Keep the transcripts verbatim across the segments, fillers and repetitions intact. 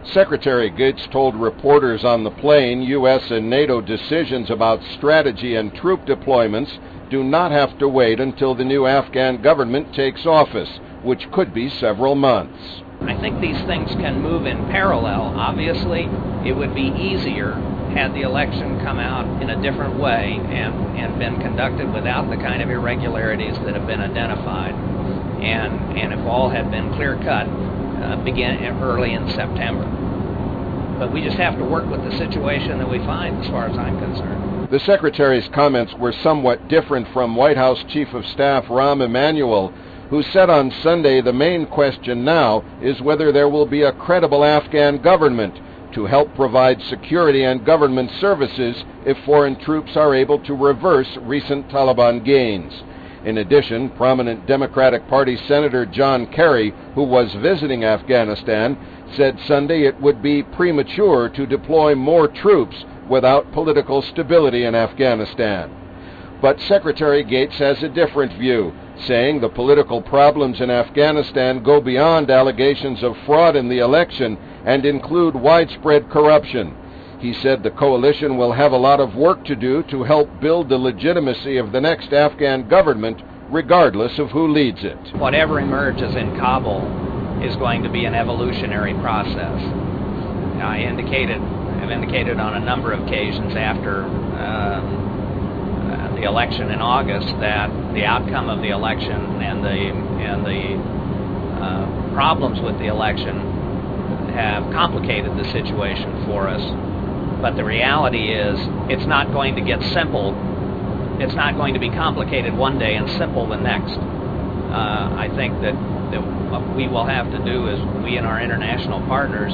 Secretary Gates told reporters on the plane U S and NATO decisions about strategy and troop deployments do not have to wait until the new Afghan government takes office, which could be several months. I think these things can move in parallel. Obviously, it would be easier had the election come out in a different way and, and been conducted without the kind of irregularities that have been identified. And, and if all had been clear-cut, uh, begin early in September. But we just have to work with the situation that we find, as far as I'm concerned. The Secretary's comments were somewhat different from White House Chief of Staff Rahm Emanuel, who said on Sunday the main question now is whether there will be a credible Afghan government to help provide security and government services if foreign troops are able to reverse recent Taliban gains. In addition, prominent Democratic Party Senator John Kerry, who was visiting Afghanistan, said Sunday it would be premature to deploy more troops without political stability in Afghanistan. But Secretary Gates has a different view, saying the political problems in Afghanistan go beyond allegations of fraud in the election and include widespread corruption. He said the coalition will have a lot of work to do to help build the legitimacy of the next Afghan government, regardless of who leads it. Whatever emerges in Kabul is going to be an evolutionary process. I indicated, I've indicated on a number of occasions after um, uh, the election in August that the outcome of the election and the and the uh, problems with the election have complicated the situation for us. But the reality is, it's not going to get simple. It's not going to be complicated one day and simple the next. Uh, I think that, that what we will have to do is, we and our international partners,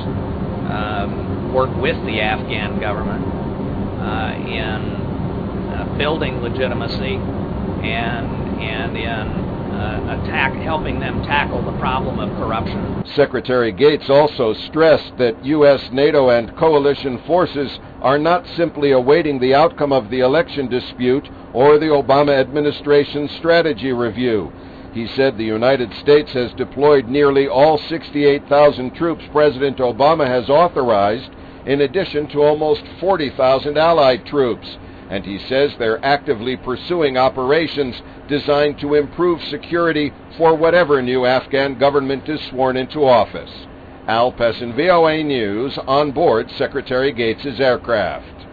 um, work with the Afghan government uh, in uh, building legitimacy and and in Uh, attack, helping them tackle the problem of corruption. Secretary Gates also stressed that U S, NATO, and coalition forces are not simply awaiting the outcome of the election dispute or the Obama administration's strategy review. He said the United States has deployed nearly all sixty-eight thousand troops President Obama has authorized, in addition to almost forty thousand allied troops. And he says they're actively pursuing operations designed to improve security for whatever new Afghan government is sworn into office. Al Pessin, V O A News, on board Secretary Gates' aircraft.